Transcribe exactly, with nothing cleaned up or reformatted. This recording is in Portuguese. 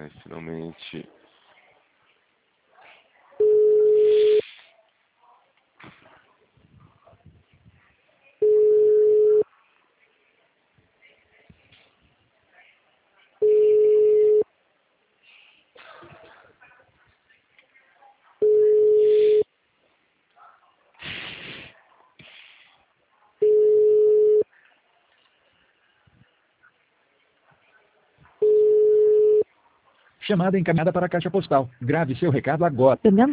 Ai, finalmente. Chamada encaminhada para a caixa postal. Grave seu recado agora.